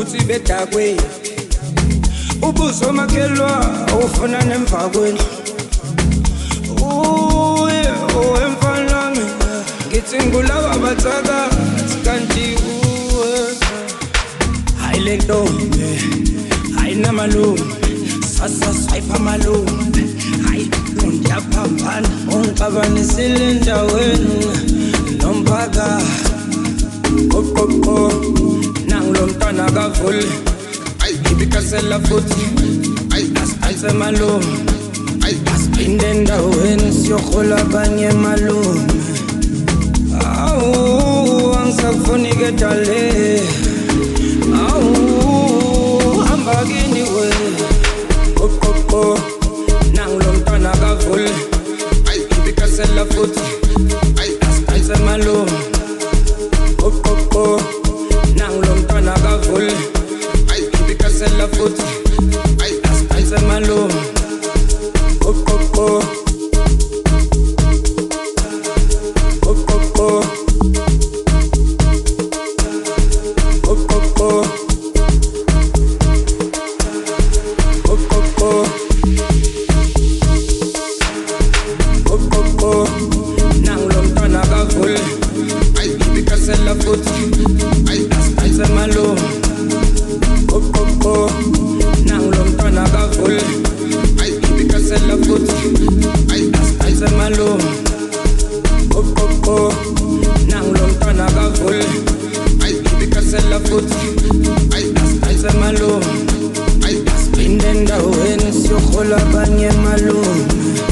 futhi bedakwe ubuso makhelwa ufuna nemva kwenu emfana mina ngithi ngulawa batsaka kanti hayi le ntombi ayinamalume sasa swipe amalume hayi ngiyaphambana ungixabanisile endaweni nomphaka oqoqo nangulo mntwana kavule ibikasela futhi asiphantse malume asiphinde endaweni siyohola abanye malume awu angisakufuni ke dale awu hamba kini we oqoqo nangulo mntwana kavule ibikasela futhi asiphantse malume oqoqo nangulo mntwana kavule ibikasela futhi asiphantse malume oqoqo oqoqo oqoqo oqoqo oqoqo nangulo mntwana kavule ibikasela futhi asiphantse malume oqoqo nangulo mntwana kavule ibikasela futhi asiphantse malume oqoqo nangulo mntwana kavule ibikasela futhi asiphantse malume asiphinde endaweni siyohola abanye malume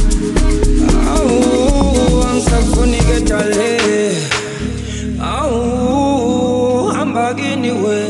awu angisakufuni ke dale awu hamba kini we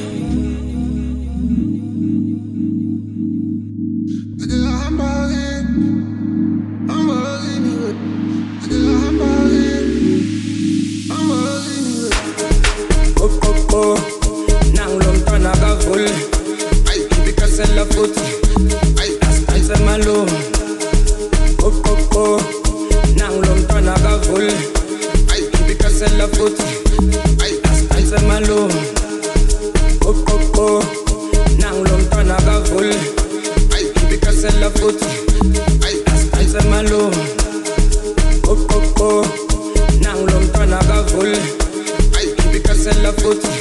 nangulo mntwana kavule ibikasela futhi asiphantse malume oqoqo nangulo mntwana kavule ibikasela futhi asiphantse malume oqoqo nangulo mntwana kavule ibikasela futhi asiphantse malume oqoqo nangulo mntwana kavule ibikasela futhi